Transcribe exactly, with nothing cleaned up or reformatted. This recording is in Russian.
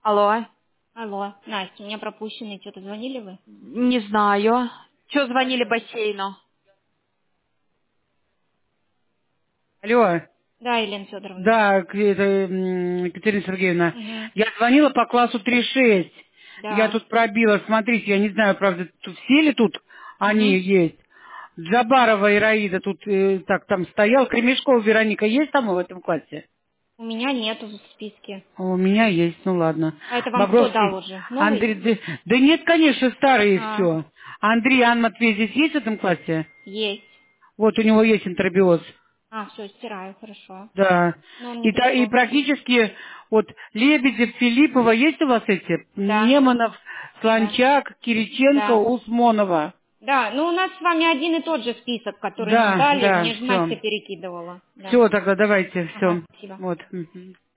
Алло. Алло, Настя, у меня пропущенный. Что-то звонили вы? Не знаю. Что звонили бассейну? Алло. Да, Елена Федоровна. Да, к- это, м, Екатерина Сергеевна. Угу. Я звонила по классу три шесть. Я Да. тут пробила. Смотрите, я не знаю, правда, тут все ли тут они Угу. есть. Джабарова Ираида тут э, так там стоял. Кремешкова Вероника есть там в этом классе? У меня нету в списке. А у меня есть, ну ладно. А это вам кто дал Бобровский. уже? Новый? Андрей, да, да нет, конечно, старые А, все. Андрей, Анна Матвей здесь есть в этом классе? есть. Вот у него есть интербиоз. А, все, стираю, хорошо. Да. Но он не И, та- и пришел. практически вот Лебедев, Филиппова, есть у вас эти? Да, Неманов, да, Слончак, Кириченко, да. Усмонова. Да, ну у нас с вами один и тот же список, который нам Да, дали. да, Мне же Настя все. перекидывала. Да. Все, тогда давайте, Ага, все. спасибо. Вот. Мгм.